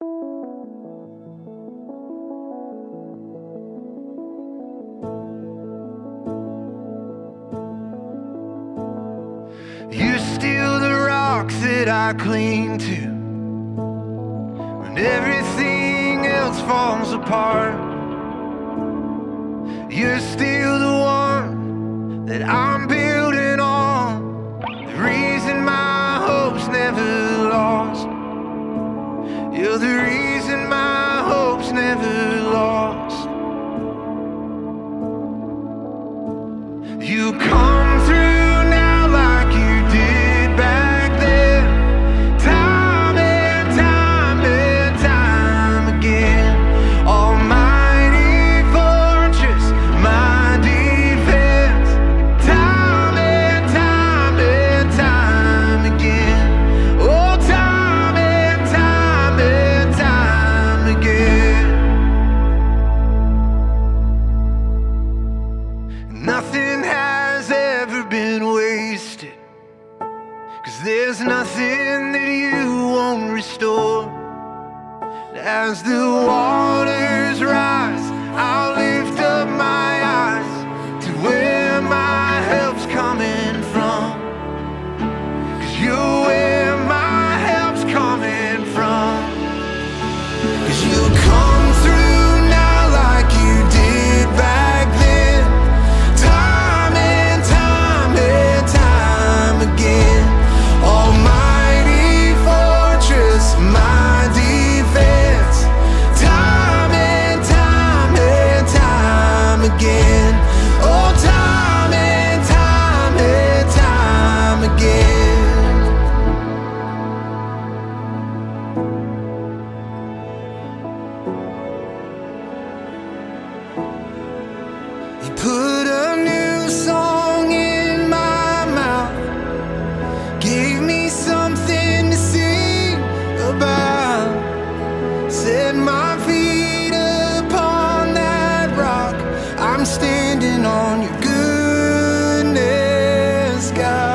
You're still the rock that I cling to when everything else falls apart. You're still the one that I'm building on, the reason my hope's never lost. You're the reason my hope's never lost. You come through now like you did back then, time and time and time again. Almighty fortress, my defense, time and time and time again. Oh, time and time and time again. Nothing has ever been wasted, 'cause there's nothing that you won't restore. As the waters rise, I'll lift up my eyes to where my help's coming from, 'cause you're where my help's coming from. 'Cause you come through now like you did back then, time and time and time again. Almighty fortress, my defense, time and time and time again. Oh, time and time and time again. You put a new song in my mouth, gave me something to sing about, set my feet upon that rock. I'm standing on your goodness, God.